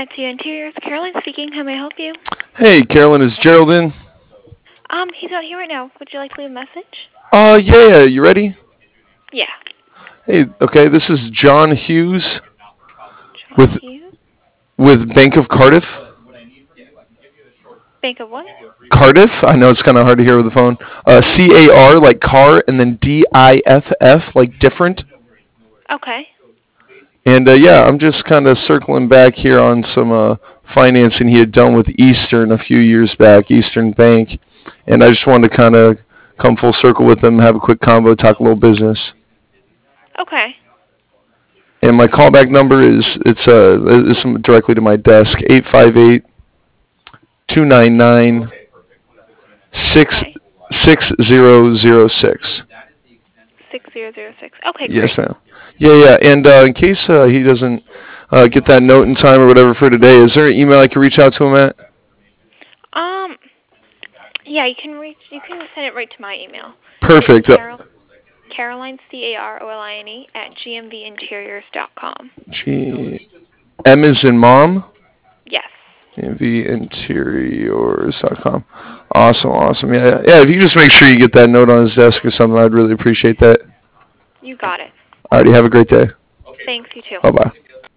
Tia Interiors. Caroline speaking. How may I help you? Hey, Carolyn, is Gerald in? He's not here right now. Would you like to leave a message? Yeah, you ready? Yeah. Hey, okay, this is John Hughes John with Hughes. Bank of Cardiff. Bank of what? Cardiff. I know it's kind of hard to hear over the phone. CAR like car, and then DIFF like different. Okay. And yeah, I'm just kind of circling back here on some financing he had done with Eastern a few years back, Eastern Bank, and I just wanted to kind of come full circle with them, have a quick convo, talk a little business. Okay. And my callback number is directly to my desk, 858-299 Okay. 6006. 6006. Okay, Yes, great. ma'am. Yeah. And in case he doesn't get that note in time or whatever for today, is there an email I can reach out to him at? Um, yeah, you can send it right to my email. It's Perfect. Caroline, Caroline, at gmvinteriors.com. G M is in mom. Yes. gmvinteriors.com. Awesome. Yeah. If you just make sure you get that note on his desk or something, I'd really appreciate that. You got it. Alrighty, have a great day. Thanks, you too. Bye bye.